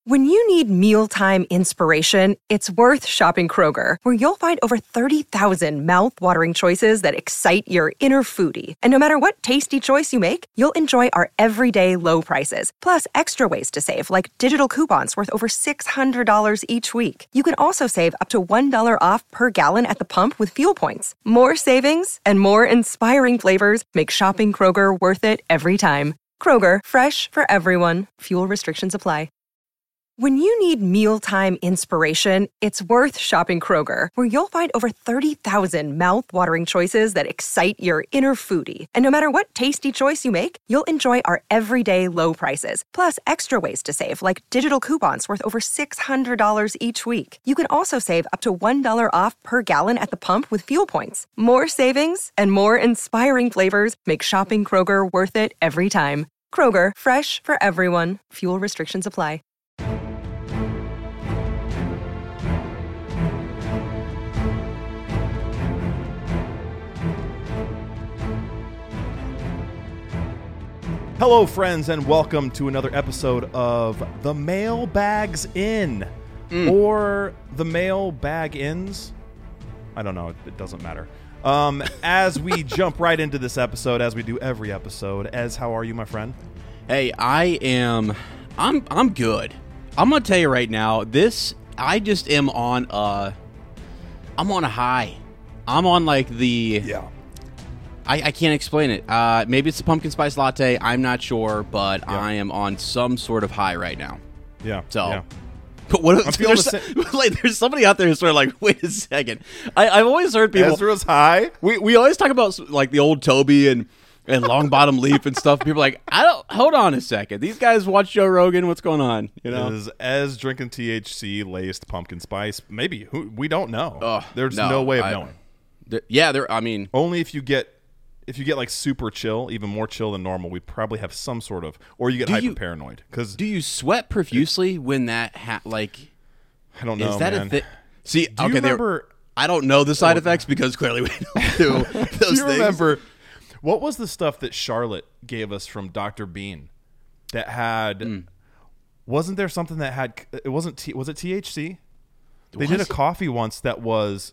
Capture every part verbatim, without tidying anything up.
When you need mealtime inspiration, it's worth shopping Kroger, where you'll find over thirty thousand mouth-watering choices that excite your inner foodie. And no matter what tasty choice you make, you'll enjoy our everyday low prices, plus extra ways to save, like digital coupons worth over six hundred dollars each week. You can also save up to one dollar off per gallon at the pump with fuel points. More savings and more inspiring flavors make shopping Kroger worth it every time. Kroger, fresh for everyone. Fuel restrictions apply. When you need mealtime inspiration, it's worth shopping Kroger, where you'll find over thirty thousand mouth-watering choices that excite your inner foodie. And no matter what tasty choice you make, you'll enjoy our everyday low prices, plus extra ways to save, like digital coupons worth over six hundred dollars each week. You can also save up to one dollar off per gallon at the pump with fuel points. More savings and more inspiring flavors make shopping Kroger worth it every time. Kroger, fresh for everyone. Fuel restrictions apply. Hello, friends, and welcome to another episode of The Mailbags In, mm. or The Mailbag Ins. I don't know. It, it doesn't matter. Um, as we jump right into this episode, as we do every episode, Ez, how are you, my friend? Hey, I am. I'm. I'm good. I'm gonna tell you right now. This. I just am on a. I'm on a high. I'm on like the. Yeah. I, I can't explain it. Uh, maybe it's a pumpkin spice latte. I'm not sure, but yeah. I am on some sort of high right now. Yeah. So, yeah. but what? I'm there's, the like, there's somebody out there who's sort of like, wait a second. I, I've always heard people. Ezra's high. We we always talk about like the old Toby and and Long Bottom Leaf and stuff. People are like, I don't. Hold on a second. These guys watch Joe Rogan. What's going on? You know, is Ez drinking T H C laced pumpkin spice? Maybe. Who, we don't know. Oh, there's no, no way of I, knowing. Th- yeah, there. I mean, only if you get. If you get like super chill, even more chill than normal, we probably have some sort of, or you get hyper paranoid. Because do you sweat profusely when that ha- like? I don't know. Is that man. a thing? See, do okay, you remember? I don't know the side effects because clearly we don't do those do you things. Remember what was the stuff that Charlotte gave us from Doctor Bean that had? Mm. Wasn't there something that had? It wasn't. T, was it T H C? They was did a it? coffee once that was.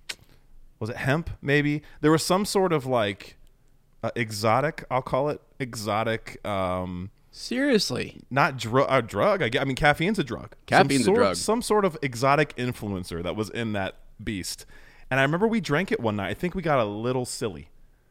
Was it hemp? Maybe there was some sort of like. Uh, exotic, I'll call it exotic. Um, Seriously, not dr- a drug. I, guess, I mean, caffeine's a drug. Caffeine's some a sort, drug. Some sort of exotic influencer that was in that beast. And I remember we drank it one night. I think we got a little silly.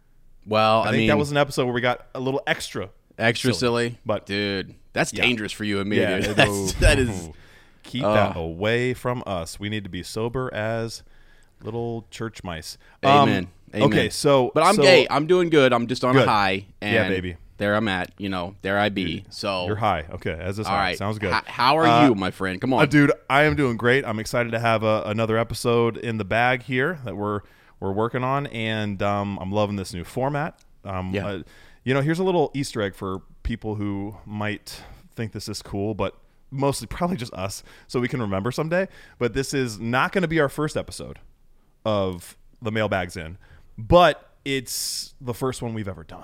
Well, I, I think mean, that was an episode where we got a little extra, extra silly. silly. But dude, that's yeah. dangerous for you and me. Yeah, dude. That's, that is. Keep uh, that away from us. We need to be sober as little church mice. Amen. Um, Amen. Okay, so but I'm so, gay. I'm doing good. I'm just on good. a high. And yeah, baby. There I'm at. You know, there I be. So you're high. Okay, as this all high. right. Sounds good. H- how are uh, you, my friend? Come on, uh, dude. I am doing great. I'm excited to have a, another episode in the bag here that we're we're working on, and um, I'm loving this new format. Um, yeah. Uh, you know, here's a little Easter egg for people who might think this is cool, but mostly probably just us, so we can remember someday. But this is not going to be our first episode of the Mailbags In, but it's the first one we've ever done.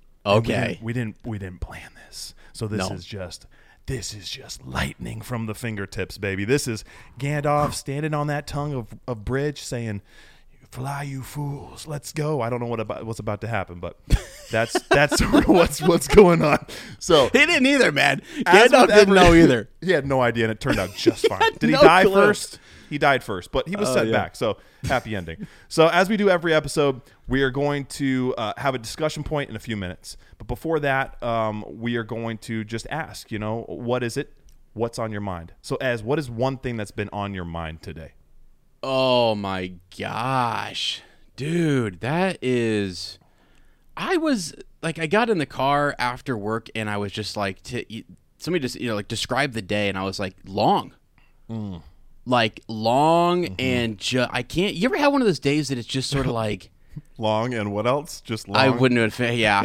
Okay. We didn't, we didn't we didn't plan this. So this no. is just this is just lightning from the fingertips, baby. This is Gandalf standing on that tongue of, of bridge saying, "Fly, you fools, let's go." I don't know what about what's about to happen, but that's that's sort of what's what's going on. So he didn't either, man. Gandalf didn't every, know either. He had no idea, and it turned out just fine. Did he no die clue. first? He died first, but he was uh, sent yeah. back, so happy ending. So as we do every episode, we are going to uh, have a discussion point in a few minutes. But before that, um, we are going to just ask, you know, what is it? What's on your mind? So Ez, what is one thing that's been on your mind today? Oh, my gosh. Dude, that is... I was, like, I got in the car after work, and I was just like... T- somebody just, you know, like, described the day, and I was like, long. Mm. Like long mm-hmm. and just I can't. You ever have one of those days that it's just sort of like long and what else? Just long. I wouldn't have. Yeah,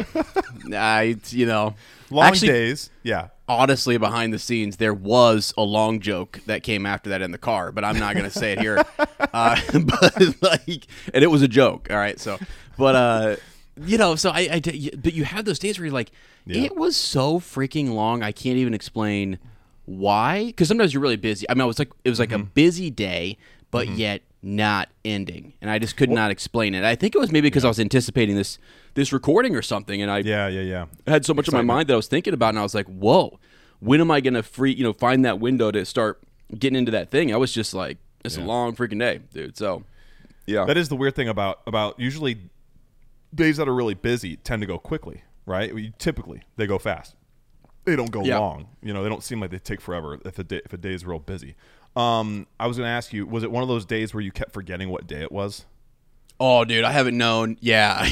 I you know long actually, days. Yeah. Honestly, behind the scenes, there was a long joke that came after that in the car, but I'm not going to say it here. uh, but like, and it was a joke. All right, so but uh, you know, so I, I but you have those days where you're like, yeah. It was so freaking long. I can't even explain why. Because sometimes you're really busy. I mean, I was like, it was like Mm-hmm. a busy day, but Mm-hmm. yet not ending, and I just could not explain it. I think it was maybe because I was anticipating this this recording or something, and I Yeah, yeah, yeah. had so much on my mind that I was thinking about, and I was like, whoa, when am I gonna free you know find that window to start getting into that thing? I was just like, it's Yeah. a long freaking day, dude. So yeah, That is the weird thing about about usually days that are really busy tend to go quickly, right? We, typically, they go fast. They don't go Yeah. long. You know, they don't seem like they take forever if a day, if a day is real busy. Um, I was going to ask you, was it one of those days where you kept forgetting what day it was? oh, dude, I haven't known. Yeah,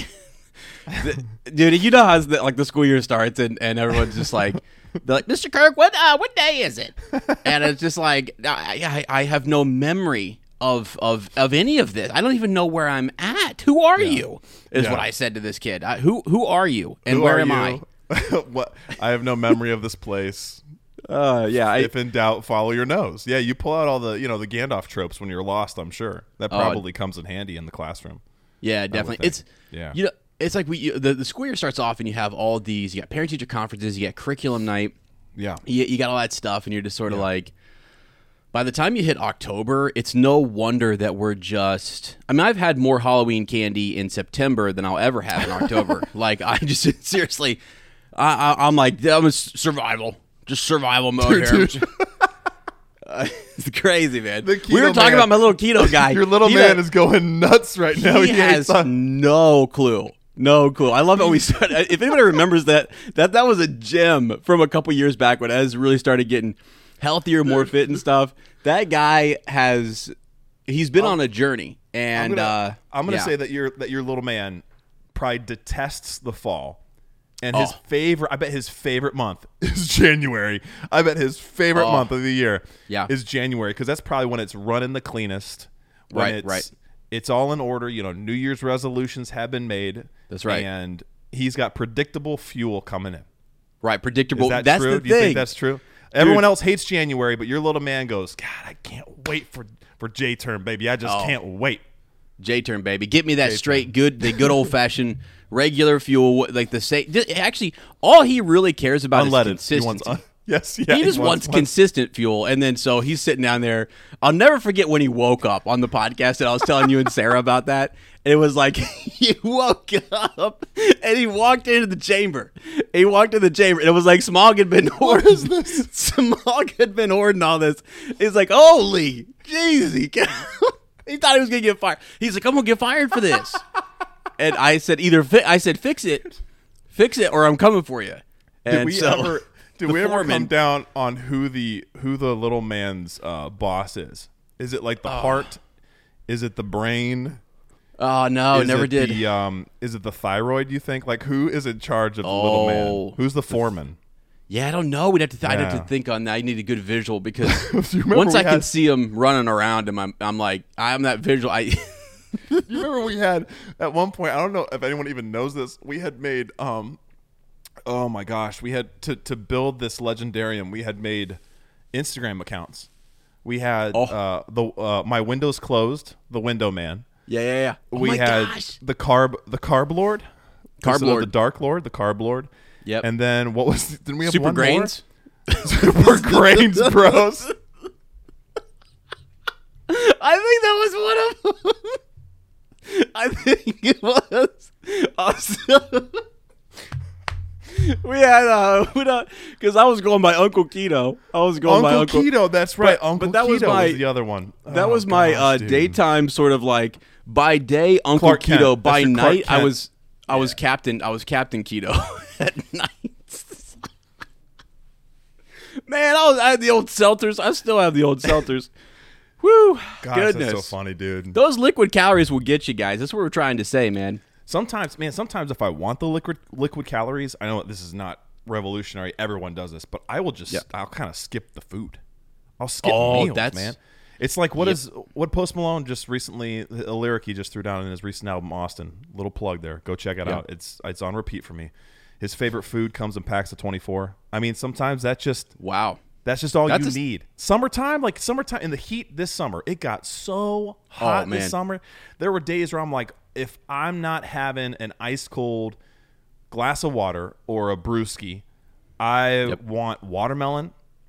dude, you know how the, like the school year starts, and, and everyone's just like, they're like, Mister Kirk, what uh, what day is it? And it's just like, I, I I have no memory of of of any of this. I don't even know where I'm at. Who are you? Is Yeah. what I said to this kid. I, who who are you? And Who where are am you? I? What? I have no memory of this place. Uh, yeah, I, If in doubt, follow your nose. Yeah, you pull out all the you know the Gandalf tropes when you're lost. I'm sure that probably comes in handy in the classroom. yeah, definitely. think. It's Yeah. you know, it's like we you, the the school year starts off, and you have all these. You got parent teacher conferences. You got curriculum night. Yeah, You, you got all that stuff, and you're just sort of like. By the time you hit October, it's no wonder that we're just. I mean, I've had more Halloween candy in September than I'll ever have in October. Like, I just seriously, I, I, I'm like, that was survival, just survival mode here. Uh, it's crazy, man. The We were keto talking man. about my little keto guy. Your little He man ha- is going nuts right now. He He has hates on- no clue. No clue. I love it when we started. If anybody remembers that, that that was a gem from a couple years back when Ez really started getting healthier, more fit and stuff. That guy has, he's been on a journey. And I'm gonna, uh, I'm gonna yeah. say that your that your little man probably detests the fall, and his Oh. favorite. I bet his favorite month is January. I bet his favorite Oh. month of the year Yeah. is January because that's probably when it's running the cleanest. When Right, it's, right. It's all in order. You know, New Year's resolutions have been made. That's right. And he's got predictable fuel coming in. right, predictable. Is that That's true? the Do you thing. think that's true? Everyone else hates January, but your little man goes, God, I can't wait for for J term, baby. I just Oh. can't wait. J turn, baby. Get me that J-turn. straight, good, the good old fashioned regular fuel, like the same. Actually, all he really cares about is Unleaded. He consistency. wants un- yes, yeah. he just wants, consistent fuel, and then so he's sitting down there. I'll never forget when he woke up on the podcast, and I was telling you and Sarah about that. It was like he woke up and he walked into the chamber. He walked into the chamber, and it was like Smog had been hoarding. What is this? Smog had been hoarding all this. He's like, holy jeez, he, he thought he was gonna get fired. He's like, I'm gonna get fired for this. And I said, either fi- I said, fix it, fix it, or I'm coming for you. And Did we so, ever? Did the we ever foreman- come down on who the who the little man's uh, boss is? Is it like the heart? Is it the brain? Oh no, is never it did. The, um, is it the thyroid? You think? Like who is in charge of the little Oh. man? Who's the foreman? Yeah, I don't know. We'd have to. Th- I'd have Yeah. to think on that. I need a good visual because Do you remember once we I can had- see him running around him, I'm, I'm like, I'm that visual. I You remember we had at one point? I don't know if anyone even knows this. We had made um, oh my gosh, we had to to build this legendarium. We had made Instagram accounts. We had Oh. uh, the uh, my Windows closed, the Window Man. yeah, yeah, yeah. Oh we my had gosh. the carb the carb lord, Carb Instead of Lord. the dark lord, the carb lord. Yep. And then what was? Didn't we have Super one grains. more? Super grains, bros. I think that was one of them. I think it was. Also, we had uh, because I was going by Uncle Keto. I was going by Uncle Uncle Keto, that's right. But- Uncle but that Keto was my- the other one. That Oh, was my gosh, uh, dude. daytime sort of like by day Uncle Clark Kent. Keto, That's by your Clark night I Kent. was I was Captain I was Captain Keto at night. Man, I was I had the old seltzers. I still have the old seltzers. Woo! Gosh, Goodness, that's so funny, dude. those liquid calories will get you guys. That's what we're trying to say, man. Sometimes, man, sometimes if I want the liquid liquid calories, I know this is not revolutionary. Everyone does this, but I will just Yeah. I'll kind of skip the food. I'll skip Oh, meals, that's- man. It's like what Yep. is what Post Malone just recently a lyric he just threw down in his recent album Austin. Little plug there. Go check it Yeah. out. It's it's on repeat for me. His favorite food comes in packs of twenty-four. I mean, sometimes that's just Wow. that's just all That's you a s- need. Summertime, like summertime in the heat this summer, it got so hot Oh, man. this summer. There were days where I'm like, if I'm not having an ice cold glass of water or a brewski, I Yep. want watermelon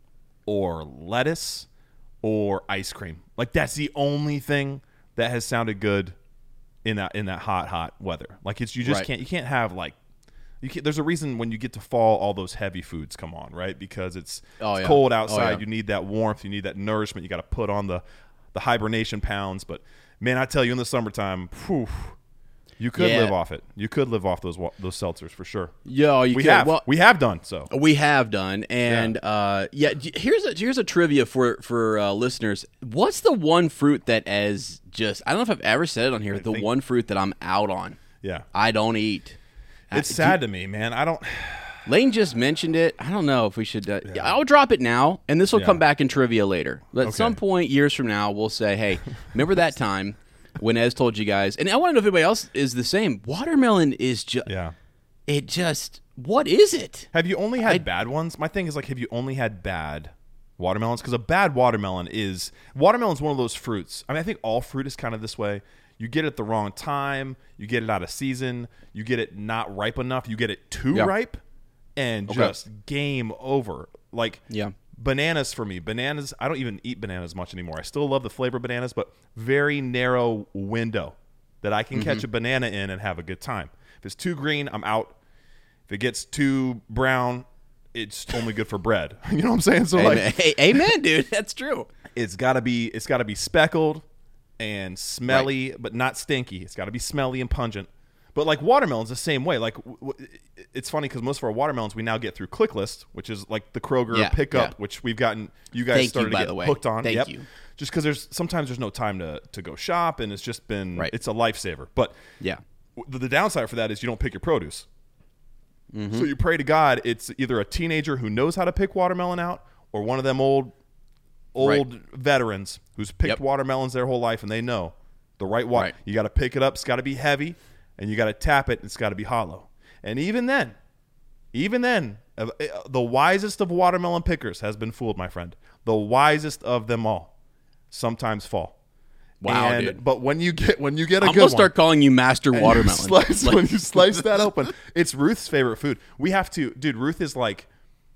or lettuce or ice cream. Like that's the only thing that has sounded good in that in that hot hot weather. Like it's you just Right. can't you can't have like you can't, there's a reason when you get to fall all those heavy foods come on, right? Because it's, Oh, it's yeah. cold Oh, outside. yeah. You need that warmth. You need that nourishment. You got to put on the the hibernation pounds. But man, I tell you, in the summertime, whew, you could Yeah. live off it. You could live off those wa- those seltzers for sure. Yeah, you We could. have Well, we have done so. We have done, and yeah, uh, yeah d- here's a here's a trivia for for uh, listeners. What's the one fruit that as just I don't know if I've ever said it on here. I the think- one fruit that I'm out on. Yeah, I don't eat. it's Uh, sad to me, man. I don't. Lane just mentioned it. I don't know if we should. Uh, yeah. I'll drop it now, and this will Yeah. come back in trivia later. But at Okay. some point, years from now, we'll say, "Hey, remember that time when Ez told you guys?" And I want to know if anybody else is the same. Watermelon is just. Yeah. It just. What is it? Have you only had I- bad ones? My thing is like, have you only had bad watermelons? Because a bad watermelon is watermelon is one of those fruits. I mean, I think all fruit is kind of this way. You get it at the wrong time. You get it out of season. You get it not ripe enough. You get it too Yeah. ripe, and Okay. just game over. Like Yeah. bananas for me. Bananas. I don't even eat bananas much anymore. I still love the flavor of bananas, but very narrow window that I can Mm-hmm. catch a banana in and have a good time. If it's too green, I'm out. If it gets too brown, it's only good for bread. You know what I'm saying? So Amen. like, Hey, amen, dude. That's true. it's gotta be it's gotta be speckled and smelly, but not stinky. It's gotta be smelly and pungent. But like watermelons, the same way. Like w- w- it's funny because most of our watermelons we now get through ClickList, which is like the Kroger Yeah, pickup, yeah. which we've gotten. You guys Thank you, started by to get the way. hooked on. Thank Yep. you. Just because there's sometimes there's no time to to go shop, and it's just been Right. it's a lifesaver. But Yeah. the, the downside for that is you don't pick your produce. Mm-hmm. So you pray to God it's either a teenager who knows how to pick watermelon out or one of them old old Right. veterans who's picked Yep. watermelons their whole life and they know the right water. Right. You got to pick it up. It's got to be heavy, and you got to tap it. It's got to be hollow. And even then, even then, uh, uh, the wisest of watermelon pickers has been fooled, my friend. The wisest of them all sometimes fall. Wow, And- dude. But when you get when you get a I'm good gonna one, start calling you Master and you Watermelon. slice- Like- when you slice that open, it's Ruth's favorite food. We have to, dude. Ruth is like,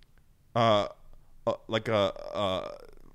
uh, uh like a uh,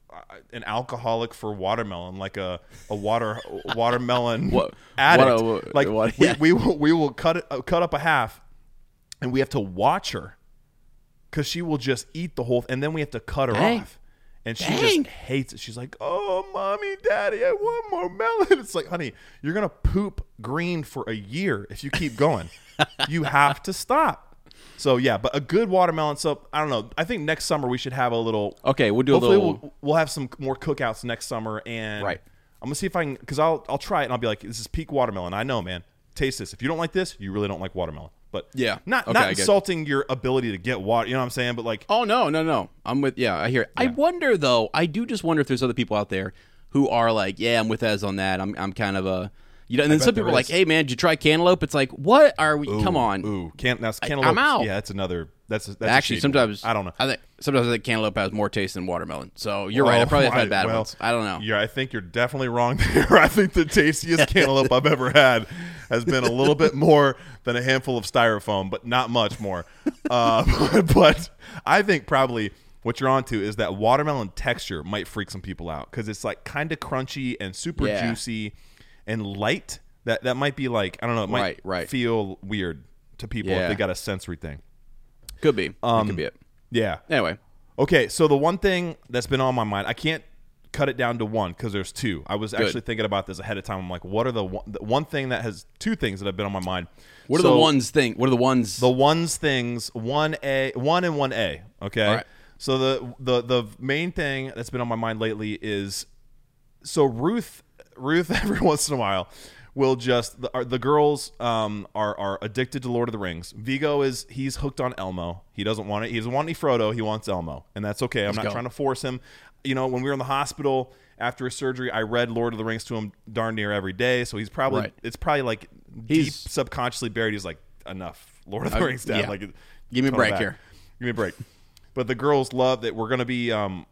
an alcoholic for watermelon, like a a water watermelon What- addict. what a- like what- we, yeah. we will we will cut it uh, cut up a half, and we have to watch her because she will just eat the whole, and then we have to cut her Dang. off. And she Dang. just hates it. She's like, "Oh, mommy, daddy, I want more melon." It's like, honey, you're gonna poop green for a year if you keep going. You have to stop. So yeah, but a good watermelon. So I don't know. I think next summer we should have a little. Okay, we'll do a Hopefully little- we'll, we'll have some more cookouts next summer, and Right. I'm gonna see if I can, because I'll I'll try it and I'll be like, "This is peak watermelon." I know, man. Taste this. If you don't like this, you really don't like watermelon. But Yeah. not Okay, not I get it. insulting your ability to get water. You know what I'm saying? But like, Oh no, no, no. I'm with yeah, I hear it. I Yeah. wonder though, I do just wonder if there's other people out there who are like, yeah, I'm with Ez on that. I'm I'm kind of a you know, and then bet some people there are like, is. hey man, did you try cantaloupe? It's like, what are we come on. Ooh, can that's cantaloupe. I'm out. Yeah, that's another. That's, that's a Actually, shady sometimes one. I don't know. I think sometimes I think cantaloupe has more taste than watermelon. So you're right. I probably have had bad well, ones. I don't know. Yeah, I think you're definitely wrong there. I think the tastiest cantaloupe I've ever had has been a little bit more than a handful of styrofoam, but not much more. Uh, but I think probably what you're onto is that watermelon texture might freak some people out because it's like kind of crunchy and super Yeah. juicy and light. That that might be like, I don't know. It might Right, right. feel weird to people if Yeah. they got a sensory thing. Could be. Um, it could be it. Yeah. Anyway. Okay, so the one thing that's been on my mind, I can't cut it down to one because there's two. I was actually thinking about this ahead of time. I'm like, what are the one, the one thing that has two things that have been on my mind? What are So, the ones thing? What are the ones The ones things, one A, one and one A. Okay. All right. So the the the main thing that's been on my mind lately is so Ruth Ruth every once in a while will just the, are, the girls um, are are addicted to Lord of the Rings. Vigo is he's hooked on Elmo. He doesn't want it. He doesn't want any Frodo. He wants Elmo, and that's okay. I'm Let's not go. trying to force him. You know, when we were in the hospital after his surgery, I read Lord of the Rings to him darn near every day. So he's probably Right. it's probably like He's- deep subconsciously buried. He's like, enough, Lord of the Uh, Rings, Dad. yeah. Like, Give me a tone it break back. here. Give me a break. But the girls love that we're going to be. Um,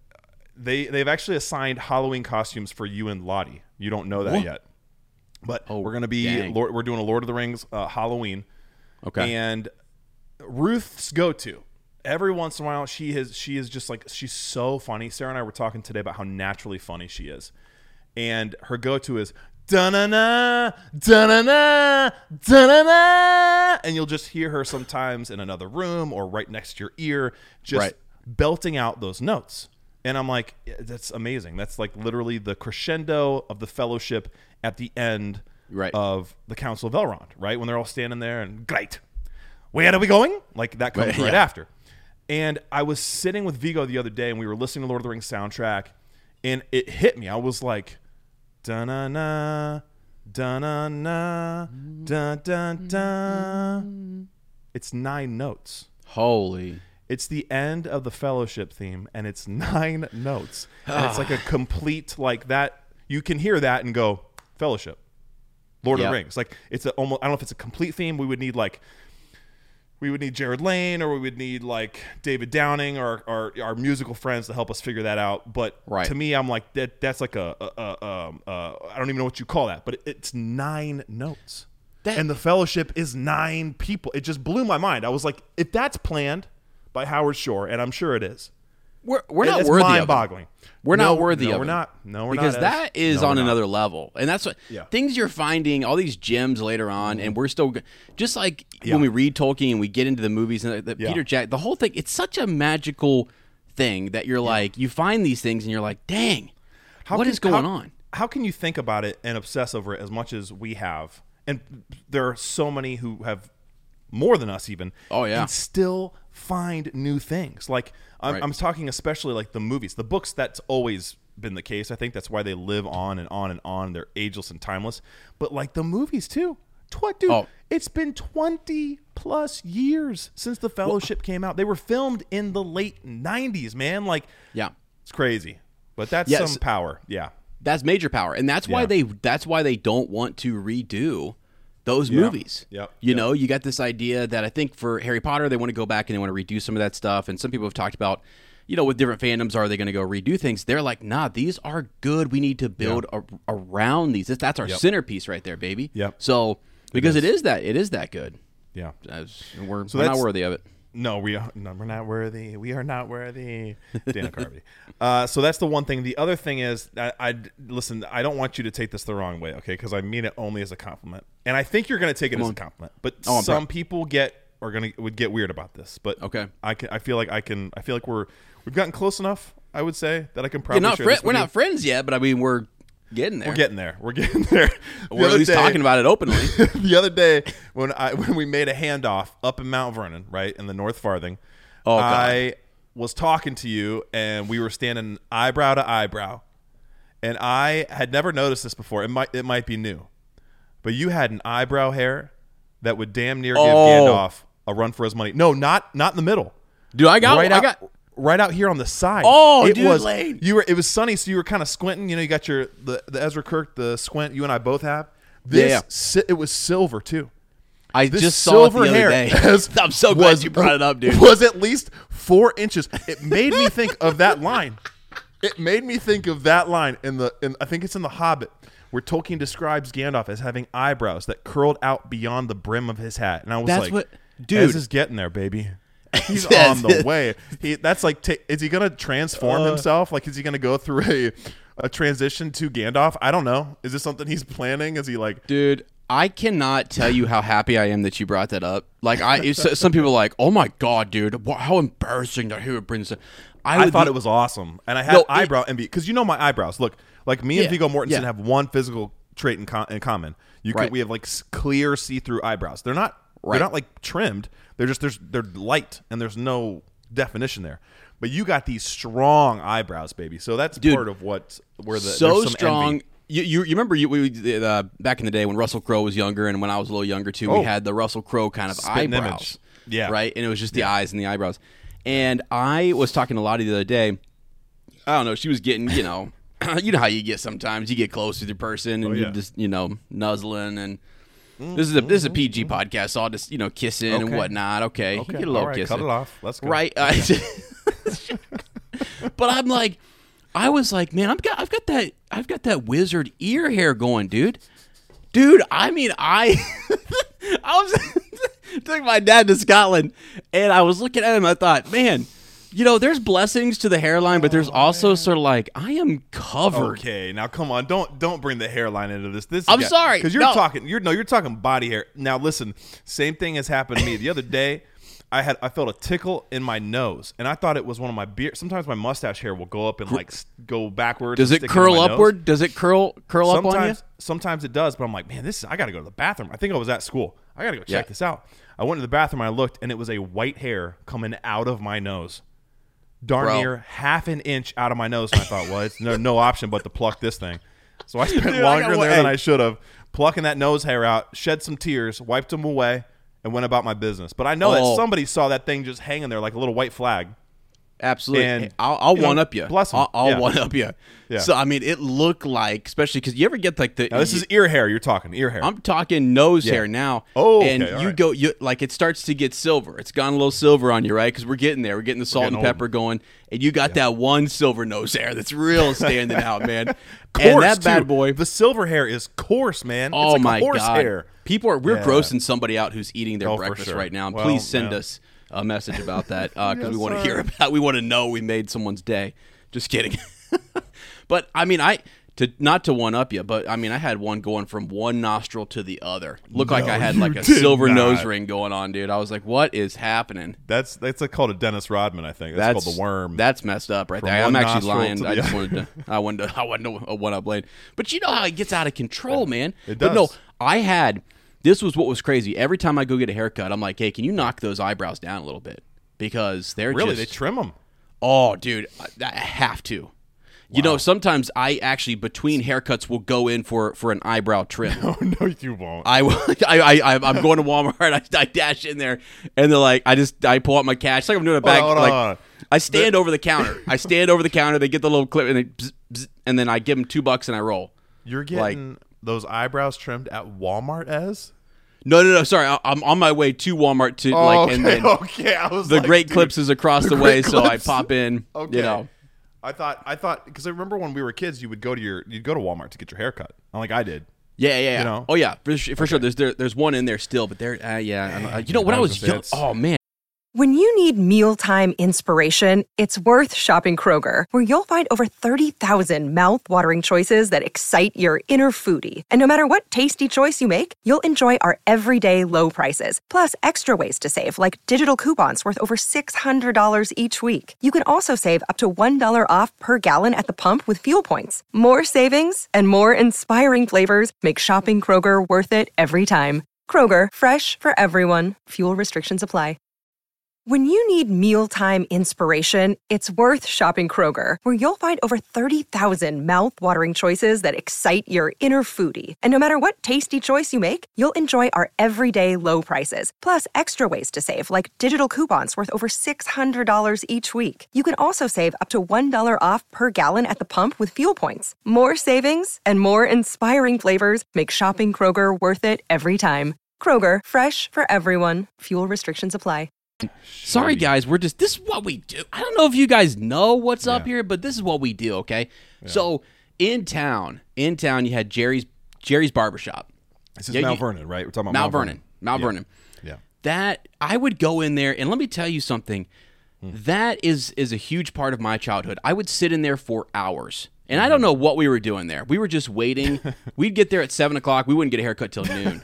they they've actually assigned Halloween costumes for you and Lottie. You don't know that What? yet, but Oh, we're going to be. dang. Lord, we're doing a Lord of the Rings uh, Halloween. Okay. And Ruth's go-to every once in a while, she is she is just like she's so funny. Sarah and I were talking today about how naturally funny she is, and her go-to is da-na-na, da-na-na, da-na-na, and you'll just hear her sometimes in another room or right next to your ear, just Right. belting out those notes. And I'm like, that's amazing. That's like literally the crescendo of the Fellowship at the end Right. of the Council of Elrond, right? When they're all standing there and, great, where are we going? Like, that comes Right, right yeah. after. And I was sitting with Vigo the other day, and we were listening to Lord of the Rings soundtrack, and it hit me. I was like, da-na-na, da-na-na, da-da-da. It's nine notes. Holy. It's the end of the Fellowship theme, and it's nine notes. And it's like a complete, like that. You can hear that and go, Fellowship, Lord Yep. of the Rings. Like, it's a, almost, I don't know if it's a complete theme. We would need, like, we would need Jared Lane, or we would need, like, David Downing, or, or our musical friends to help us figure that out. But Right. to me, I'm like, that. that's like a, a, a, um, uh, I don't even know what you call that, but it's nine notes. That- and the Fellowship is nine people. It just blew my mind. I was like, if that's planned by Howard Shore, and I'm sure it is. We're we're It- not it's worthy of it. mind-boggling. We're No, not worthy no, of we're it. not. No, we're because not. that is No, on we're not. another level, and that's what Yeah. things you're finding. All these gems later on, and we're still just like Yeah. when we read Tolkien and we get into the movies and the, the Yeah. Peter Jack, the whole thing. It's such a magical thing that you're like you find these things and you're like, dang, How what can- is going how- on? How can you think about it and obsess over it as much as we have? And there are so many who have more than us even. Oh, yeah. And still find new things. Like I'm, Right. I'm talking especially like the movies, the books. That's always been the case. I think that's why they live on and on and on. They're ageless and timeless. But like the movies too. What, dude? Oh. It's been twenty plus years since the Fellowship came out. They were filmed in the late nineties, man. Like, Yeah. it's crazy. But that's Yes. some power. Yeah. That's major power, and that's why Yeah. they that's why they don't want to redo those Yeah. movies. Yep. You Yep. know, you got this idea that I think for Harry Potter they want to go back and they want to redo some of that stuff, and some people have talked about, you know, with different fandoms, are they going to go redo things? They're like, nah, these are good. We need to build a, around these. That's our Yep. centerpiece right there, baby. Yep. So because is. it is that it is that good. Yeah. As- we're So we're not that's- worthy of it. No, we are, no, we're not worthy. We are not worthy. Dana Carvey. Uh, so that's the one thing. The other thing is, I, I listen. I don't want you to take this the wrong way, okay? Because I mean it only as a compliment, and I think you're going to take it as a compliment. But Oh, I'm some proud. people get are going to would get weird about this. But Okay. I can. I feel like I can. I feel like we're we've gotten close enough. I would say that I can You're probably. not share fri- this we're with not you. friends yet, but I mean we're getting there. We're getting there. We're getting there. The We're at other least day- talking about it openly. the other day when I when we made a handoff up in Mount Vernon, right in the North Farthing, Oh, God. I was talking to you and we were standing eyebrow to eyebrow, and I had never noticed this before. It might it might be new, but you had an eyebrow hair that would damn near give Oh. Gandalf a run for his money. No, not not in the middle. Dude, I got right I out, got right out here on the side. Oh, it dude, was Lane. you were. It was sunny, so you were kind of squinting. You know, you got your the, the Ezra Kirk, the squint. You and I both have. This Yeah, yeah. si- it was silver too. I This just saw it the silver other hair day. has- I'm so glad was- you brought it up, dude. Was at least four inches. It made me think of that line. It made me think of that line in the. In, I think it's in The Hobbit, where Tolkien describes Gandalf as having eyebrows that curled out beyond the brim of his hat, and I was That's like, what- dude. Ez is getting there, baby. He's Yes. on the way. He that's like, ta is he gonna transform Uh. himself? Like, is he gonna go through a a transition to Gandalf? I don't know. Is this something he's planning? Is he like? Dude, I cannot tell you how happy I am that you brought that up. Like, I it's, some people are like, "Oh my god, dude, wha- how embarrassing that he would bring this." I, would thought be- it was awesome, and I had No, it- eyebrow envy because you know my eyebrows. Look, like me and Yeah, Viggo Mortensen yeah. have one physical trait in, com- in common. You could, Right. we have like s- clear, see-through eyebrows. They're not. Right. They're not like trimmed. They're just there's they're light and there's no definition there. But you got these strong eyebrows, baby. So that's Dude, part of what where the so there's some strong. envy. You, you you remember you we uh, back in the day when Russell Crowe was younger and when I was a little younger too, Oh. we had the Russell Crowe kind of Spitting eyebrows, image. Yeah. right, and it was just the eyes and the eyebrows. And I was talking to Lottie the other day. I don't know. She was getting, you know, you know how you get sometimes. You get close with your person and Oh, yeah. you just, you know, nuzzling and. This is a this is a P G podcast, so I'll just you know kissing and Okay. whatnot. Okay, you Okay, get a little all right, kissing. cut it off. Let's go. Right. I- but I'm like, I was like, man, I've got I've got that I've got that wizard ear hair going, dude. Dude, I mean, I I was took my dad to Scotland, and I was looking at him. I thought, man, you know, there's blessings to the hairline, but there's oh, also man. sort of like I am covered. Okay, now come on, don't don't bring the hairline into this. This I'm got, sorry because you're no. talking. You're no, you're talking body hair. Now listen, same thing has happened to me the other day. I had I felt a tickle in my nose, and I thought it was one of my beard. Sometimes my mustache hair will go up and like go backwards. Does it curl upward? Nose. Does it curl curl sometimes, up on you? Sometimes it does, but I'm like, man, this is. I got to go to the bathroom. I think I was at school. I got to go check yeah. this out. I went to the bathroom. And I looked, and it was a white hair coming out of my nose, darn Bro. near half an inch out of my nose. And I thought, well, it's no, no option but to pluck this thing. So I spent Dude, longer I there hey. than I should have, plucking that nose hair out, shed some tears, wiped them away, and went about my business. But I know oh. that somebody saw that thing just hanging there like a little white flag. Absolutely. And, hey, I'll, I'll you know, one up you. Bless 'em. I'll, I'll yeah. one up you. Yeah. So, I mean, it looked like, especially because you ever get like the. Now, this you, is ear hair you're talking, ear hair. I'm talking nose yeah. hair now. Oh, okay, and all you right. go, you like it starts to get silver. It's gone a little silver on you, right? Because we're getting there. We're getting the salt getting and pepper old. going. And you got yeah. that one silver nose hair that's real standing out, man. Coarse, and that bad too. boy. The silver hair is coarse, man. Oh, it's like my a horse God. hair. People are, we're Yeah. grossing somebody out who's eating their Oh, for breakfast sure. right now. And Well, please send yeah. us a message about that because Yes, we want to sir. hear about we want to know we made someone's day. Just kidding. But I mean, I to not to one up you, but I mean, I had one going from one nostril to the other. Looked like No, I had you like a did silver not. nose ring going on, dude. I was like, what is happening? That's that's like called a Dennis Rodman, I think. That's, That's called the worm. That's messed up right From there. I'm one actually nostril lying. to I the just other. wanted to. I wanted to. I wanted to a one up blade. But you know how it gets out of control, man. It But no, does. I had. This was what was crazy. Every time I go get a haircut, I'm like, hey, can you knock those eyebrows down a little bit because they're really, just. they trim them. Oh, dude, I, I have to. You know, sometimes I actually between haircuts will go in for, for an eyebrow trim. Oh, no, you won't. I, I, I, I'm going to Walmart. I, I dash in there, and they're like, I just I pull out my cash. It's like I'm doing a bag. Hold on, like hold on. I stand over the counter. I stand over the counter. They get the little clip, and they, bzz, bzz, and then I give them two bucks and I roll. You're getting those eyebrows trimmed at Walmart, as? No, no, no. Sorry, I, I'm on my way to Walmart to Oh, like, okay, and then okay. I was the like, Great dude, Clips is across the, the way, Great so I Clips? pop in. Okay. You know. I thought, I thought, because I remember when we were kids, you would go to your, you'd go to Walmart to get your hair cut. Not like I did. Yeah, yeah, yeah. You know? Oh yeah, for, for okay. sure. There's there, there's one in there still, but there, uh, yeah. Uh, you know, when I was young, oh man. When you need mealtime inspiration, it's worth shopping Kroger, where you'll find over thirty thousand mouth-watering choices that excite your inner foodie. And no matter what tasty choice you make, you'll enjoy our everyday low prices, plus extra ways to save, like digital coupons worth over six hundred dollars each week. You can also save up to one dollar off per gallon at the pump with fuel points. More savings and more inspiring flavors make shopping Kroger worth it every time. Kroger, fresh for everyone. Fuel restrictions apply. When you need mealtime inspiration, it's worth shopping Kroger, where you'll find over thirty thousand mouth-watering choices that excite your inner foodie. And no matter what tasty choice you make, you'll enjoy our everyday low prices, plus extra ways to save, like digital coupons worth over six hundred dollars each week. You can also save up to one dollar off per gallon at the pump with fuel points. More savings and more inspiring flavors make shopping Kroger worth it every time. Kroger, fresh for everyone. Fuel restrictions apply. Sorry, guys. We're just, this is what we do. I don't know if you guys know what's Yeah. up here, but this is what we do, okay? Yeah. So, in town, in town, you had Jerry's Jerry's Barbershop. This is Yeah, Mount you- Vernon, right? We're talking about Mount Mount Vernon. Vernon. Mount Yeah. Vernon. Yeah. That, I would go in there, and let me tell you something. Hmm. That is is a huge part of my childhood. I would sit in there for hours. And I don't know what we were doing there. We were just waiting. We'd get there at seven o'clock. We wouldn't get a haircut till noon.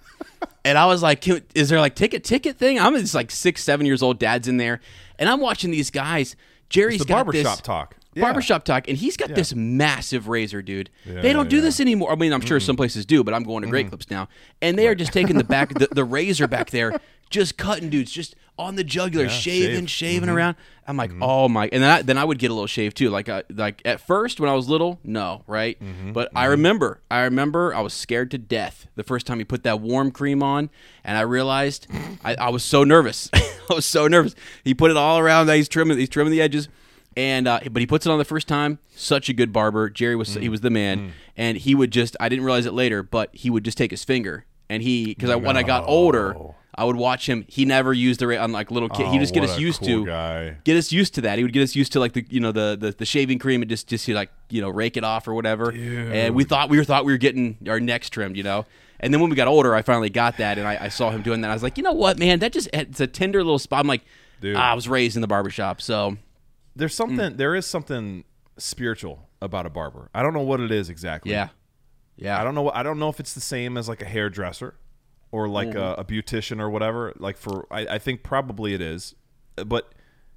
And I was like, Can, is there like ticket ticket thing? I'm just like six, seven years old. Dad's in there. And I'm watching these guys. Jerry's It's the got barbershop this talk. Yeah. barbershop talk. And he's got Yeah. this massive razor, dude. Yeah, they don't do yeah. this anymore. I mean, I'm sure Mm. some places do, but I'm going to Great Clips now. And they are just taking the back, the, the razor back there, just cutting dudes, just on the jugular, Yeah, shaving, shave. shaving Mhm. around. I'm like, oh my! And then I, then I would get a little shave too. Like, uh, like at first when I was little, no, right? Mm-hmm. But I remember, I remember, I was scared to death the first time he put that warm cream on, and I realized I, I was so nervous. I was so nervous. He put it all around. He's trimming, he's trimming the edges, and uh, but he puts it on the first time. Such a good barber. Jerry was he was the man, Mm. and he would just. I didn't realize it later, but he would just take his finger, and he because I, when I got older. I would watch him. He never used the ra- on like little kid. Oh, he just get what us a used cool to guy. get us used to that. He would get us used to like the you know the the, the shaving cream and just just like you know rake it off or whatever. Dude. And we thought we were thought we were getting our necks trimmed, you know. And then when we got older, I finally got that, and I, I saw him doing that. I was like, you know what, man? That just it's a tender little spot. I'm like, Dude. ah, I was raised in the barbershop, so There's something. Mm. There is something spiritual about a barber. I don't know what it is exactly. yeah, yeah. I don't know. I don't know if it's the same as like a hairdresser or like Mm-hmm. a, a beautician or whatever. Like for, I, I think probably it is, but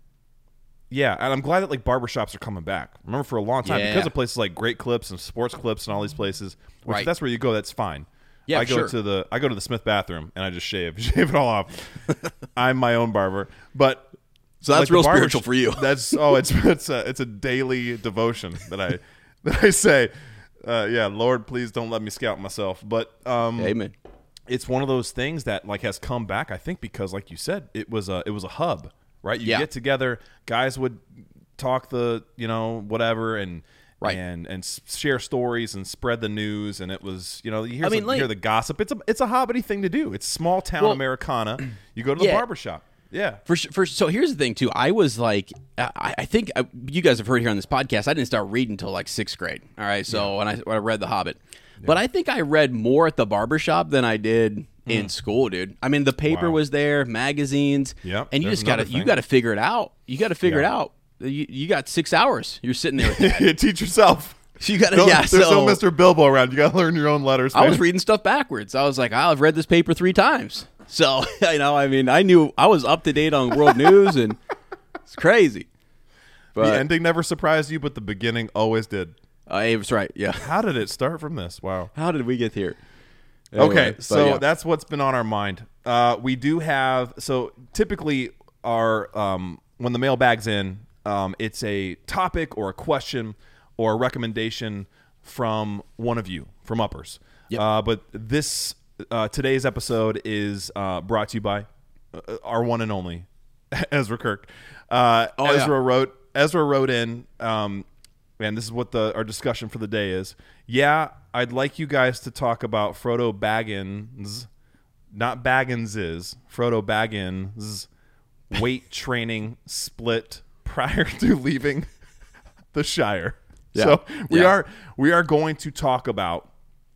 yeah. And I'm glad that like barbershops are coming back. Remember for a long time Yeah. because of places like Great Clips and Sports Clips and all these places. Which Right. if that's where you go, that's fine. Yeah, I go sure. to the I go to the Smith bathroom and I just shave shave it all off. I'm my own barber, but. So that's like the real barber spiritual sh- for you. That's oh, it's it's a it's a daily devotion that I that I say. Uh, yeah, Lord, please don't let me scalp myself. But um, Amen. it's one of those things that like has come back. I think because, like you said, it was a it was a hub, right? You Yeah. get together, guys would talk the you know whatever and. Right. And and s- share stories and spread the news, and it was you know you hear, I mean, some- like- you hear the gossip. It's a it's a hobbity thing to do. It's small town Well, Americana. You go to the yeah. barbershop. Yeah. For, su- for so here's the thing too. I was like, I, I think I, you guys have heard here on this podcast. I didn't start reading until like sixth grade. All right, so when I when I read The Hobbit, but I think I read more at the barbershop than I did in school, dude. I mean, the paper Wow. was there, magazines, Yep, and you there's just gotta another you thing. gotta figure it out. You gotta figure Yeah. it out. You, you got six hours. You're sitting there with that. You teach yourself. You gotta No, yeah. there's So no Mister Bilbo around. You got to learn your own letters. I man. was reading stuff backwards. I was like, I've read this paper three times. So, you know, I mean, I knew I was up to date on world news, and it's crazy. But the ending never surprised you, but the beginning always did. uh, Abe's right. Yeah. How did it start from this? Wow. How did we get here? Okay, Anyway, but so yeah. that's what's been on our mind. Uh, we do have so typically our um, when the mailbag's in, um, it's a topic or a question or a recommendation from one of you, from uppers. Yep. Uh, but this uh, today's episode is uh, brought to you by uh, our one and only Ezra Kirk. Uh, Oh, yeah. Ezra wrote. Ezra wrote in. Um, and this is what the our discussion for the day is. Yeah, I'd like you guys to talk about Frodo Baggins, not Baggins's, Frodo Baggins' weight training split prior to leaving the Shire. Yeah. So we Yeah. are we are going to talk about,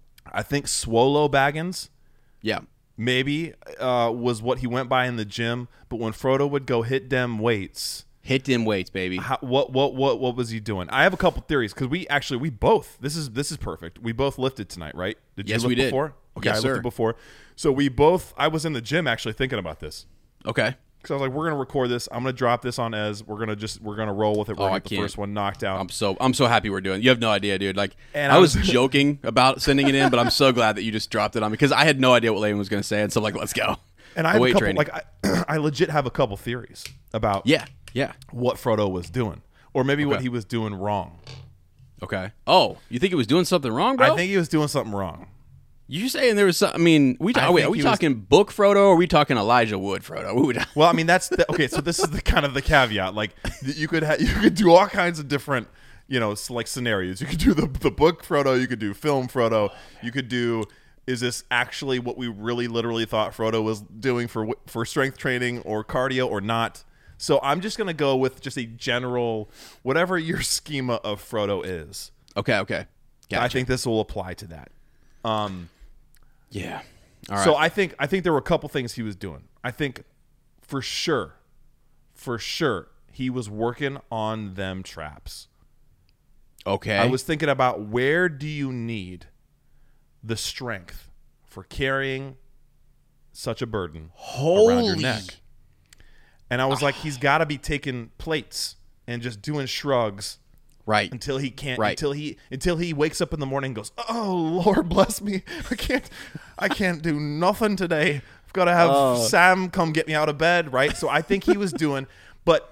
I think Swolo Baggins Yeah. maybe uh, was what he went by in the gym, but when Frodo would go hit them weights. Hit them weights, baby. How, what what what what was he doing? I have a couple theories because we actually we both this is this is perfect. We both lifted tonight, right? Did you Yes, lift we did. before? Okay, Yes, I sir. lifted before. So we both. I was in the gym actually thinking about this Okay. because I was like, we're gonna record this. I'm gonna drop this on Ez. We're gonna just we're gonna roll with it. We're Oh, gonna I get the can't. first one knocked out. I'm so I'm so happy we're doing it. You have no idea, dude. Like And I I was was- joking about sending it in, but I'm so glad that you just dropped it on me because I had no idea what Layman was going to say, and so like, let's go. and I The have a weight couple training. like I, I legit have a couple theories about Yeah. Yeah. what Frodo was doing, or maybe what Okay. he was doing wrong. Okay. Oh, you think it was doing something wrong, bro? I think he was doing something wrong. You saying there was some? I mean, we I talk, wait, think are we he was- talking book Frodo or are we talking Elijah Wood Frodo? Who would- Well, I mean that's the, okay. So this is the kind of the caveat. Like you could ha- you could do all kinds of different, you know, s- like scenarios. You could do the the book Frodo. You could do film Frodo. You could do. Is this actually what we really literally thought Frodo was doing for w- for strength training or cardio or not? So I'm just gonna go with just a general whatever your schema of Frodo is. okay. Okay. Gotcha. I think this will apply to that. Um, yeah. All right. So I think I think there were a couple things he was doing. I think for sure, for sure, he was working on them traps. okay. I was thinking about where do you need the strength for carrying such a burden Holy. around your neck? And I was like, he's got to be taking plates and just doing shrugs Right. until he can't Right. until he until he wakes up in the morning and goes, oh Lord bless me, I can't I can't do nothing today, I've got to have Oh. Sam come get me out of bed, right? So I think he was doing, but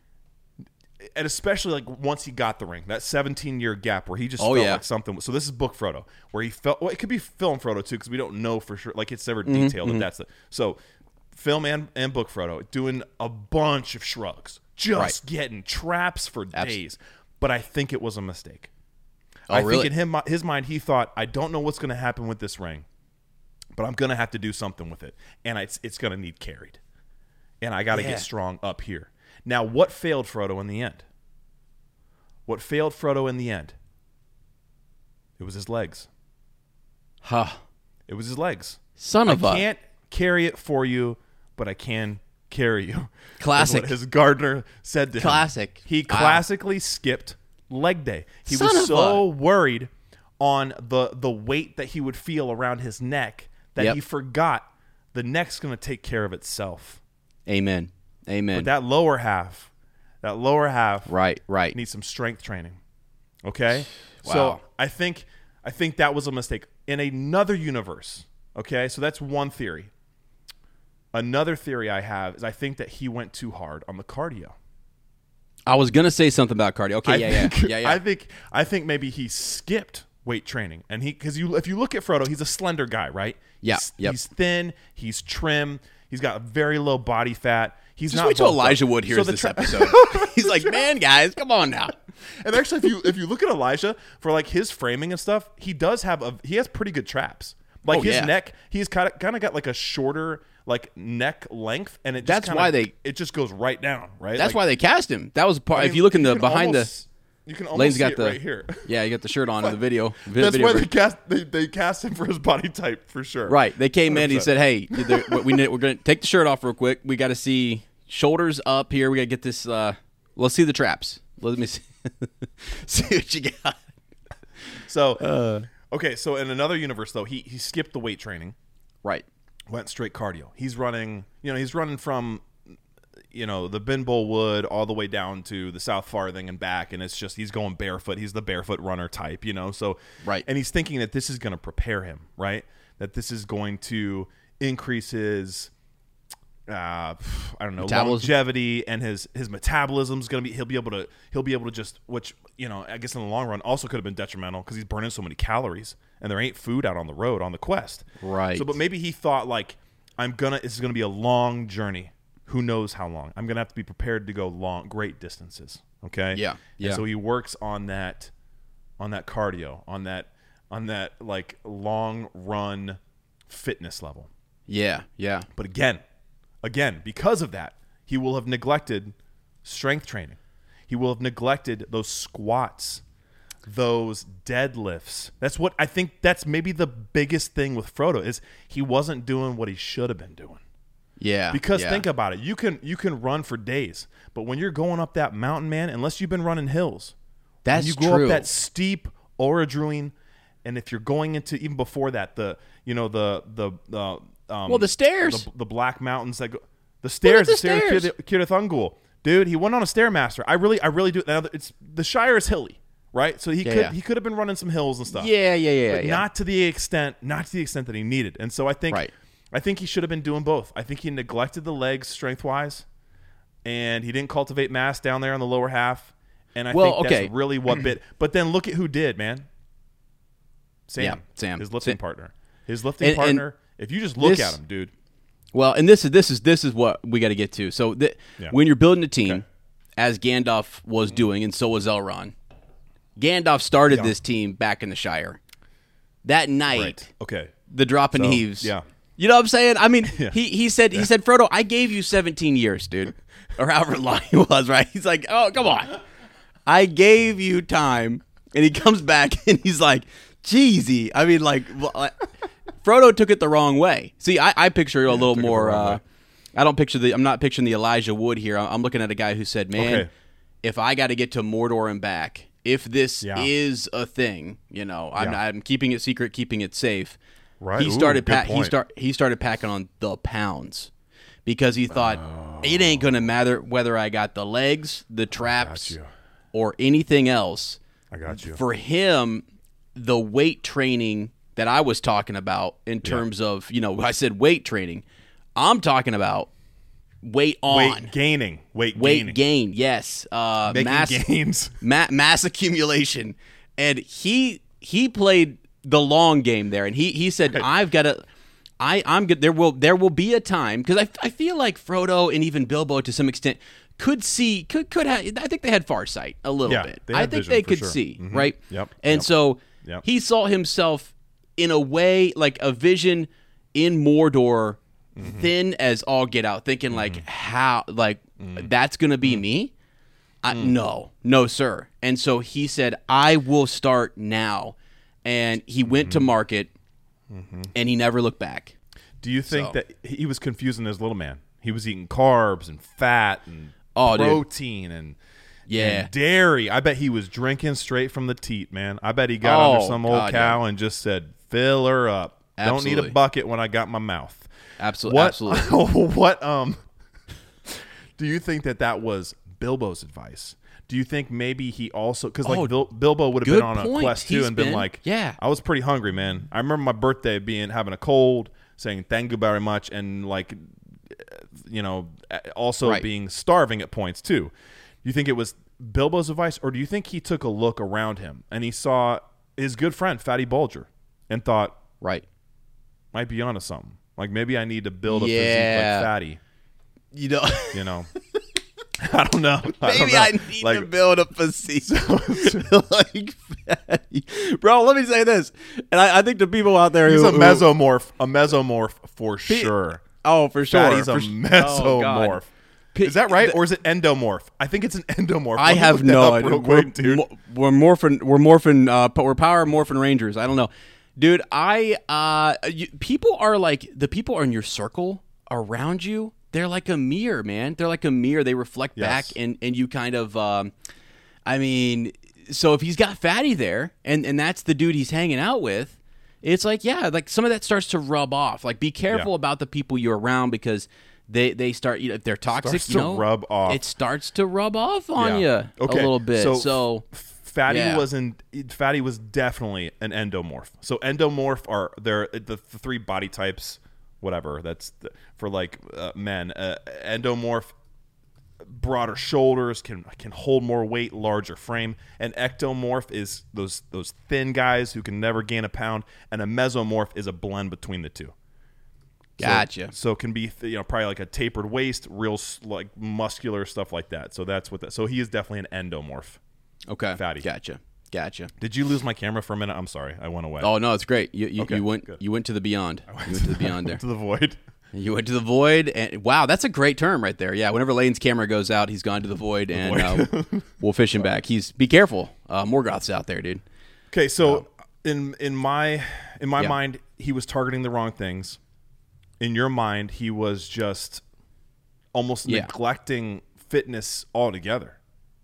and especially like once he got the ring, that seventeen year gap where he just Oh, felt yeah. like something. So this is book Frodo where he felt, well, it could be film Frodo too because we don't know for sure, like it's never Mm-hmm, detailed if that's the so film and, and book Frodo doing a bunch of shrugs, just Right. getting traps for Abs- days. But I think it was a mistake. Oh, I really? think in him, his mind, he thought, I don't know what's going to happen with this ring, but I'm going to have to do something with it. And it's, it's going to need carried. And I got to Yeah. get strong up here. Now, what failed Frodo in the end? What failed Frodo in the end? It was his legs. Huh. It was his legs. Son of I a can't carry it for you, but I can carry you. Classic. That's what his gardener said to Classic. him. He Wow. classically skipped leg day. He Son was of so a- worried on the the weight that he would feel around his neck that Yep. he forgot the neck's going to take care of itself. Amen. Amen. But that lower half, that lower half right, right. needs some strength training. Okay? Wow. So I think I think that was a mistake. In another universe, okay? So that's one theory. Another theory I have is I think that he went too hard on the cardio. I was gonna say something about cardio. Okay, I yeah, think, yeah, yeah, yeah. I think I think maybe he skipped weight training, and he because you if you look at Frodo, he's a slender guy, right? Yeah, he's, yep. he's thin, he's trim, he's got very low body fat. He's Just not wait till bulked up. Elijah Wood So hears the this tra- episode. He's like, man, guys, come on now. And actually, if you if you look at Elijah for like his framing and stuff, he does have a he has pretty good traps. Like Oh, his yeah. neck, he's kind of kind of got like a shorter like neck length, and it just That's kinda, why they- it just goes right down, right? That's like, why they cast him. That was part. I mean, if you look in the can behind almost, the, you can almost Lane's see got it the right here. Yeah, you got the shirt on in the video. vi- That's video why they version. cast they, they cast him for his body type for sure. Right. They came in. He one hundred said, "Hey, there- we need, we're going to take the shirt off real quick. We got to see shoulders up here. We got to get this. Uh, let's see the traps. Let me see, see what you got." So Uh. okay, so in another universe though, he he skipped the weight training, Right. went straight cardio. He's running, you know, he's running from, you know, the Ben Bowl Wood all the way down to the South Farthing and back, and it's just he's going barefoot. He's the barefoot runner type, you know. So Right. and he's thinking that this is going to prepare him, right? That this is going to increase his, uh, I don't know, Metabolism. longevity, and his his metabolism's going to be. He'll be able to. He'll be able to just, which you know, I guess in the long run also could have been detrimental because he's burning so many calories, and there ain't food out on the road on the quest. Right. So, but maybe he thought like, I'm gonna. This is gonna be a long journey. Who knows how long? I'm gonna have to be prepared to go long, great distances. Okay. Yeah, And yeah. so he works on that, on that cardio, on that, on that like long run fitness level. Yeah. Yeah. But again, again, because of that, he will have neglected strength training. He will have neglected those squats, those deadlifts. That's what I think that's maybe the biggest thing with Frodo is he wasn't doing what he should have been doing. Yeah. Because yeah. think about it. You can you can run for days, but when you're going up that mountain, man, unless you've been running hills, That's when you go true. up that steep Orodruin, and if you're going into even before that, the you know the the the um, Well, the stairs. the, the Black Mountains that go the stairs, the the stairs, stairs. of Cirith Ungol. Dude, he went on a stairmaster. I really, I really do. Now, it's the Shire is hilly, right? So he Yeah, could yeah. he could have been running some hills and stuff. Yeah. Yeah. Yeah. but yeah. not to the extent, not to the extent that he needed. And so I think, Right. I think he should have been doing both. I think he neglected the legs strength wise, and he didn't cultivate mass down there on the lower half. And I Well, think okay. that's really what bit. But then look at who did, man. Sam, Yeah, Sam. his lifting Sam. partner, his lifting And- and partner. If you just look this- at him, dude. Well, and this is this is this is what we got to get to. So th- Yeah. when you're building a team, Okay. as Gandalf was doing, and so was Elrond, Gandalf started Yeah. this team back in the Shire. That night, Right. Okay. the drop and So, heaves. yeah. You know what I'm saying? I mean, Yeah. he he said he said, Frodo, I gave you seventeen years, dude, or however long he was. Right? He's like, oh, come on, I gave you time, and he comes back and he's like, Jeezy. I mean, like, well, I- Frodo took it the wrong way. See, I, I picture a little took it the more. wrong Uh, way. I don't picture the. I'm not picturing the Elijah Wood here. I'm looking at a guy who said, "Man, Okay. if I got to get to Mordor and back, if this Yeah. is a thing, you know, I'm, Yeah. I'm keeping it secret, keeping it safe." Right. He Ooh, started. good Pa- he point. start. He started packing on the pounds because he thought it ain't gonna matter whether I got the legs, the traps, you. or anything else. I got you. For him, the weight training that I was talking about in terms of, you know, I said weight training. I'm talking about weight on. Weight gaining. Weight, Weight gaining. gain, yes. Uh, Making mass, gains. ma- mass accumulation. And he he played the long game there. And he, he said, I've got to... I, I'm good. There will there will be a time because I, I feel like Frodo and even Bilbo to some extent could see could could have. I think they had farsight a little Yeah, bit. they I had think vision they for could sure. see Mhm. right. Yep, And yep, so yep. he saw himself in a way like a vision in Mordor, Mm-hmm. thin as all get out, thinking like how like Mm-hmm. that's gonna be me. I, No, no, sir. And so he said, I will start now. And he went Mm-hmm. to market mm-hmm. and he never looked back. Do you think so. that he was confusing his little man? He was eating carbs and fat and oh, protein dude. and yeah, and dairy. I bet he was drinking straight from the teat, man. I bet he got oh, under some old God, cow yeah. and just said, "Fill her up. Absolutely. Don't need a bucket when I got my mouth." Absolutely. What, Absolutely. what um do you think that that was Bilbo's advice? Do you think maybe he also because like oh, Bil- Bilbo would have good been on point. a quest too He's and been, been like, yeah, I was pretty hungry, man. I remember my birthday being having a cold, saying thank you very much, and like, you know, also right. being starving at points too. Do you think it was Bilbo's advice, or do you think he took a look around him and he saw his good friend Fatty Bulger and thought, right, might be onto something? Like maybe I need to build a yeah. physique like Fatty. You know, you know. I don't know. I Maybe don't know. I need like, to build a physique like Fatty. Bro, let me say this. And I, I think the people out there he's who, a mesomorph, a mesomorph for he, sure. Oh, for sure. Fatty's for a mesomorph. Oh, Is that right? Or is it endomorph? I think it's an endomorph. I Let me have look that no up idea. real We're, quick, dude. we're morphin we're morphin uh we're power morphin rangers. I don't know. Dude, I uh you, people are like the people are in your circle around you. They're like a mirror, man. They're like a mirror. They reflect Yes. back, and, and you kind of, um, I mean, so if he's got Fatty there, and, and that's the dude he's hanging out with, it's like, yeah, like some of that starts to rub off. Like, be careful Yeah. about the people you're around because they, they start, you know, if they're toxic, Starts you to know, rub off. it starts to rub off on Yeah. you Okay, a little bit. so So, Fatty yeah. was in. Fatty was definitely an endomorph. So endomorph are they're the, the three body types. Whatever that's the, for like uh, men. Uh, endomorph, broader shoulders, can can hold more weight, larger frame. An ectomorph is those those thin guys who can never gain a pound, and a mesomorph is a blend between the two. So, gotcha. So can be you know probably like a tapered waist, real like muscular stuff like that. So that's what that. So he is definitely an endomorph. Okay. Fatty. Gotcha. Gotcha. Did you lose my camera for a minute? I'm sorry, I went away. Oh no, it's great. You you, Okay, you went good. you went to the beyond. You went to the beyond there. to the void. You went to the void, and wow, that's a great term right there. Yeah, whenever Lane's camera goes out, he's gone to the void, and void. uh, we'll fish him back. He's be careful, uh, Morgoth's out there, dude. Okay, so in in my in my Yeah. mind, he was targeting the wrong things. In your mind, he was just almost Yeah. neglecting fitness altogether.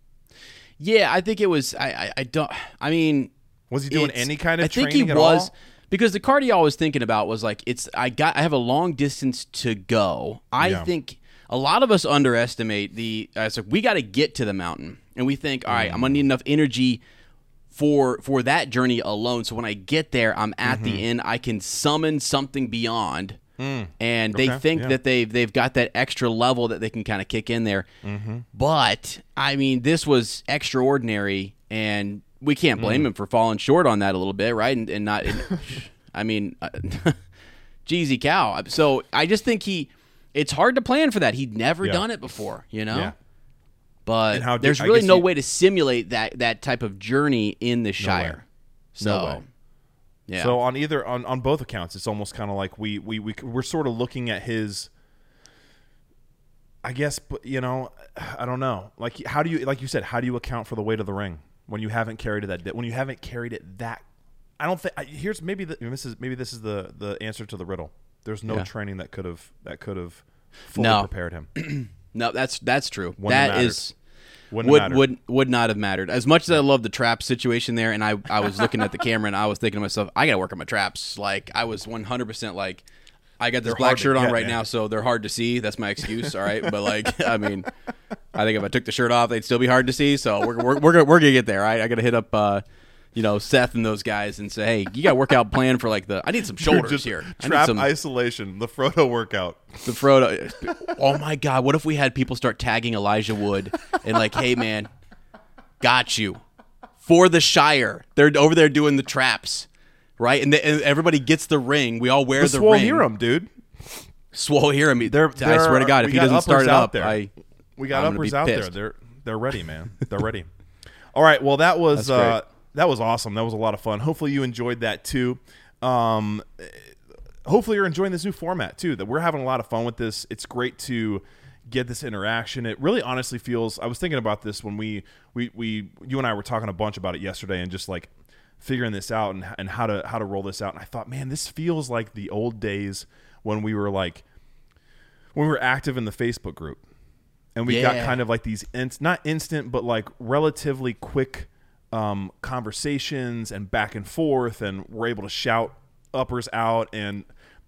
Yeah, I think it was. I I, I don't. I mean, Was he doing it's- any kind of I think training he at was all? because the cardio I was thinking about was like it's. I got. I have a long distance to go. I Yeah. think a lot of us underestimate the. Uh, it's like we got to get to the mountain, and we think, all right, I'm gonna need enough energy for for that journey alone. So when I get there, I'm at Mm-hmm. the end. I can summon something beyond. And they Okay, think yeah. that they've they've got that extra level that they can kind of kick in there. Mm-hmm. But I mean, this was extraordinary, and we can't Mm. blame him for falling short on that a little bit, right? And, and not, and, I mean, uh, Jeezy cow. So I just think he, it's hard to plan for that. He'd never Yeah. done it before, you know. Yeah. But And how did- there's I really guess no you- way to simulate that that type of journey in the Shire. No So, way. yeah. So on either on, on both accounts, it's almost kind of like we we we we're sort of looking at his. I guess, but you know, I don't know. Like, how do you, like you said, how do you account for the weight of the ring when you haven't carried it that di- when you haven't carried it that? I don't think. I, here's maybe the, this is maybe this is the the answer to the riddle. There's no Yeah. training that could have that could have fully No. prepared him. no, that's that's true. Wouldn't have That mattered. is. Wouldn't would have mattered. would would not have mattered as much as I love the trap situation there. And I, I was looking at the camera and I was thinking to myself, I gotta work on my traps. Like I was one hundred percent like, I got this They're black hard to shirt on get, right man. now, so they're hard to see. That's my excuse. All right, but like I mean, I think if I took the shirt off, they'd still be hard to see. So we're we're we're gonna, we're gonna get there. Right, I gotta hit up. Uh, you know, Seth and those guys and say, hey, you got a workout plan for like the, I need some shoulders Just here. I need Trap some, isolation, the Frodo workout. the Frodo. Oh my God. What if we had people start tagging Elijah Wood and like, hey man, got you for the Shire. They're over there doing the traps, right? And, the, and everybody gets the ring. We all wear The the Swole ring. Hiram, dude. Swole Hiram. They're, I they're- swear to God, if we he got doesn't start uppers it out up, there. I, we got I'm gonna uppers be out there. pissed. They're they're ready, man. They're ready. All right. Well, that was That's great. uh, that was awesome. That was a lot of fun. Hopefully, you enjoyed that too. Um, hopefully, you're enjoying this new format too. That we're having a lot of fun with this. It's great to get this interaction. It really, honestly feels. I was thinking about this when we we we you and I were talking a bunch about it yesterday, and just like figuring this out and and how to how to roll this out. And I thought, man, this feels like the old days when we were like when we were active in the Facebook group, and we yeah. got kind of like these in, not instant but like relatively quick um, conversations and back and forth, and we're able to shout uppers out. And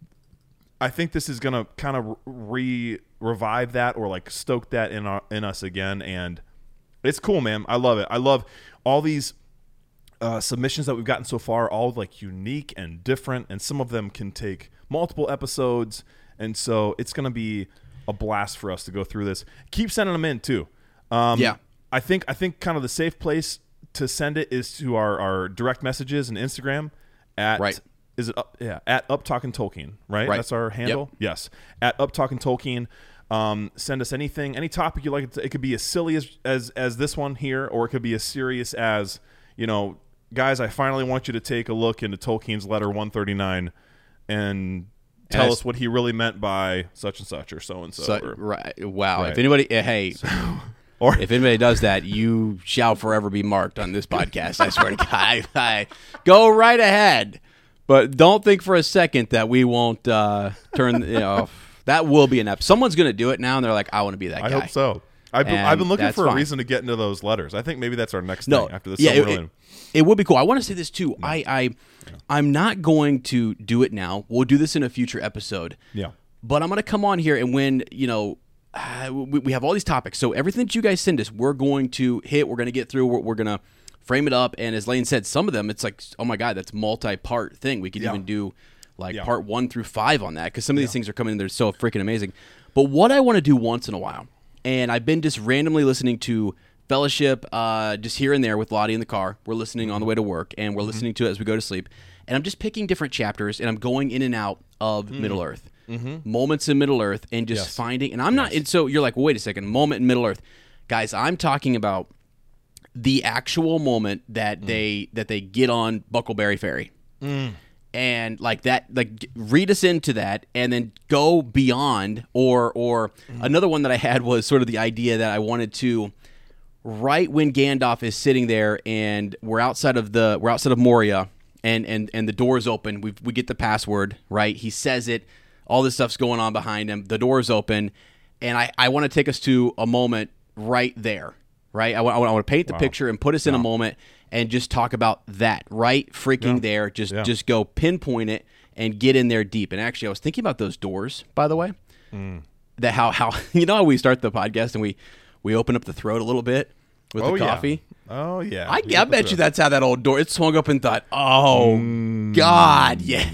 I think this is gonna kind of re revive that or like stoke that in our, in us again, and it's cool, man. I love it. I love all these uh, submissions that we've gotten so far, all like unique and different, and some of them can take multiple episodes, and so it's going to be a blast for us to go through this. Keep sending them in too. Um, yeah, I think I think kind of the safe place to send it is to our, our direct messages and Instagram at right. Is it up? Yeah, at Up Talking Tolkien, right? right? That's our handle. Yep. Yes, at Up Talking Tolkien. Um, send us anything, any topic you like. It, to, it could be as silly as, as as this one here, or it could be as serious as, you know, guys, I finally want you to take a look into Tolkien's letter one thirty-nine and tell and us what he really meant by such and such or so and so. Right. Wow. Right. If anybody, hey, so, or if anybody does that, you shall forever be marked on this podcast. I swear to God. I, I, go right ahead, but don't think for a second that we won't uh, turn. You know. That will be an episode. Someone's going to do it now, and they're like, I want to be that guy. I hope so. I've been, And I've been looking that's for a fine. reason to get into those letters. I think maybe that's our next No, thing after this. yeah, it, Silmarillion. it, it would be cool. I want to say this too. No. I, I, yeah. I'm not going to do it now. We'll do this in a future episode. Yeah. But I'm going to come on here, and when, you know, uh, we, we have all these topics. So everything that you guys send us, we're going to hit. We're going to get through. We're, we're going to frame it up. And as Lane said, some of them, it's like, oh my God, that's multi-part thing. We could yeah. even do like yeah. part one through five on that, because some of these yeah. things are coming in. They're so freaking amazing. But what I want to do once in a while, and I've been just randomly listening to Fellowship uh, just here and there with Lottie in the car. We're listening on the way to work, and we're mm-hmm. listening to it as we go to sleep. And I'm just picking different chapters, and I'm going in and out of mm. Middle Earth. Mm-hmm. Moments in Middle Earth, and just yes. finding, and I'm yes. not, and so you're like, well, wait a second, moment in Middle Earth. Guys, I'm talking about the actual moment that mm. they that they get on Buckleberry Ferry. Mm. And like that, like read us into that, and then go beyond. Or, or mm. another one that I had was sort of the idea that I wanted to, right when Gandalf is sitting there, and we're outside of the we're outside of Moria, and and and the door's open. We we get the password right. He says it. All this stuff's going on behind him. The door's open, and I I want to take us to a moment right there. Right. I want I want to paint the wow. picture and put us in yeah. a moment. And just talk about that, right? Freaking yeah. there. Just yeah. just go pinpoint it and get in there deep. And actually, I was thinking about those doors, by the way. Mm. That how how you know how we start the podcast and we we open up the throat a little bit with oh, the coffee. Yeah. Oh yeah. I, I bet you that's how that old door. It swung up and thought, oh mm. God, yes.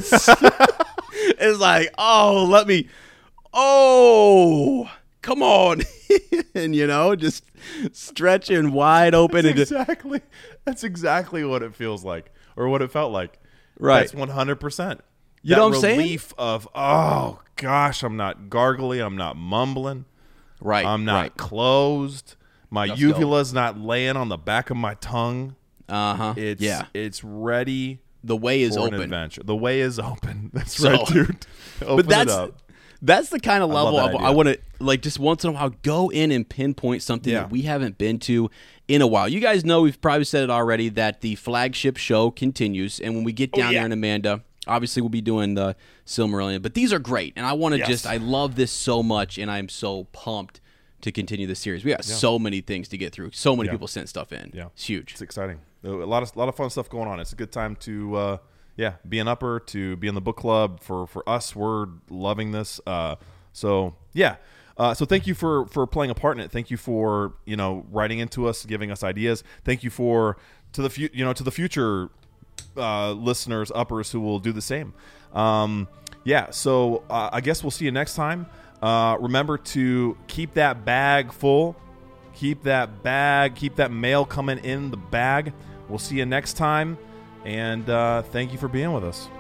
It's like, oh, let me. Oh. Come on, and you know, just stretching wide open. That's and exactly, that's exactly what it feels like, or what it felt like. Right, that's one hundred percent. You know what I'm saying? Relief of, oh gosh, I'm not gargly, I'm not mumbling, right? I'm not right. closed. My Let's uvula's go. not laying on the back of my tongue. Uh huh. It's yeah. it's ready. The way is for open. An adventure. The way is open. That's so, right, dude. Open but that's, it up. That's the kind of level I, of, I want to, like, just once in a while go in and pinpoint something yeah. that we haven't been to in a while. You guys know, we've probably said it already, that the flagship show continues. And when we get down oh, yeah. there in Amanda, obviously we'll be doing the Silmarillion. But these are great. And I want to yes. just, I love this so much. And I'm so pumped to continue this series. We got yeah. so many things to get through. So many yeah. people sent stuff in. Yeah. It's huge. It's exciting. A lot of, a lot of fun stuff going on. It's a good time to, uh, yeah, be an upper, to be in the book club. For, for us, we're loving this. Uh, So yeah, uh, so thank you for for playing a part in it. Thank you for you know writing into us, giving us ideas. Thank you for to the fu- you know to the future uh, listeners, uppers who will do the same. Um, yeah, so uh, I guess we'll see you next time. Uh, remember to keep that bag full. Keep that bag. Keep that mail coming in the bag. We'll see you next time, and uh, thank you for being with us.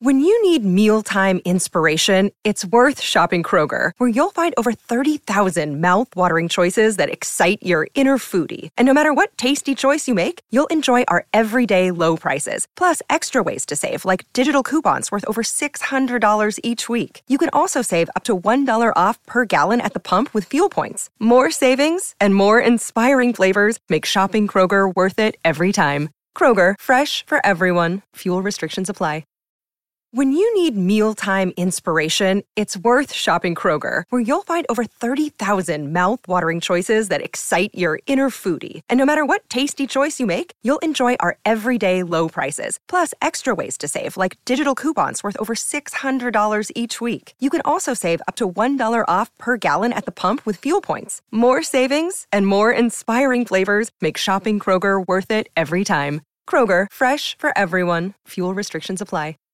When you need mealtime inspiration, it's worth shopping Kroger, where you'll find over thirty thousand mouth-watering choices that excite your inner foodie. And no matter what tasty choice you make, you'll enjoy our everyday low prices, plus extra ways to save, like digital coupons worth over six hundred dollars each week. You can also save up to one dollar off per gallon at the pump with fuel points. More savings and more inspiring flavors make shopping Kroger worth it every time. Kroger, fresh for everyone. Fuel restrictions apply. When you need mealtime inspiration, it's worth shopping Kroger, where you'll find over thirty thousand mouth-watering choices that excite your inner foodie. And no matter what tasty choice you make, you'll enjoy our everyday low prices, plus extra ways to save, like digital coupons worth over six hundred dollars each week. You can also save up to one dollar off per gallon at the pump with fuel points. More savings and more inspiring flavors make shopping Kroger worth it every time. Kroger, fresh for everyone. Fuel restrictions apply.